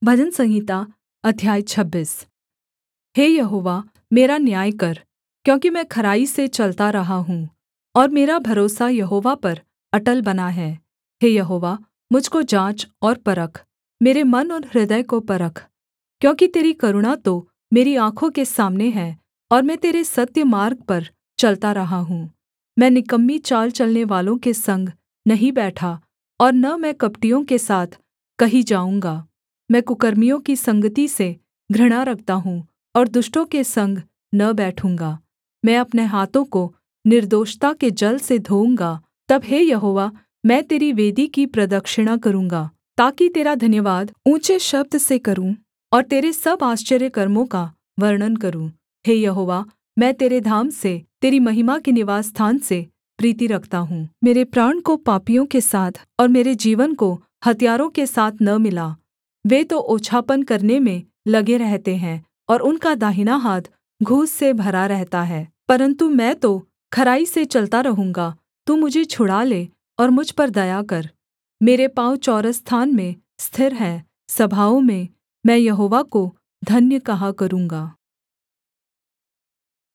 भजन संहिता अध्याय 26। हे यहोवा, मेरा न्याय कर, क्योंकि मैं खराई से चलता रहा हूँ और मेरा भरोसा यहोवा पर अटल बना है। हे यहोवा, मुझ को जाँच और परख, मेरे मन और हृदय को परख, क्योंकि तेरी करुणा तो मेरी आँखों के सामने है और मैं तेरे सत्य मार्ग पर चलता रहा हूँ। मैं निकम्मी चाल चलनेवालों के संग नहीं बैठा और न मैं कपटियों के साथ कहीं जाऊँगा। मैं कुकर्मियों की संगति से घृणा रखता हूँ और दुष्टों के संग न बैठूँगा। मैं अपने हाथों को निर्दोषता के जल से धोऊँगा। तब हे यहोवा, मैं तेरी वेदी की प्रदक्षिणा करूँगा, ताकि तेरा धन्यवाद ऊँचे शब्द से करूँ और तेरे सब आश्चर्यकर्मों का वर्णन करूँ। हे यहोवा, मैं तेरे धाम से, तेरी महिमा के निवासस्थान से प्रीति रखता हूँ। मेरे प्राण को पापियों के साथ और मेरे जीवन को हत्यारों के साथ न मिला। वे तो ओछापन करने में लगे रहते हैं और उनका दाहिना हाथ घूस से भरा रहता है। परन्तु मैं तो खराई से चलता रहूँगा। तू मुझे छुड़ा ले और मुझ पर दया कर। मेरे पाँव चौरस स्थान में स्थिर हैं, सभाओं में मैं यहोवा को धन्य कहा करूँगा।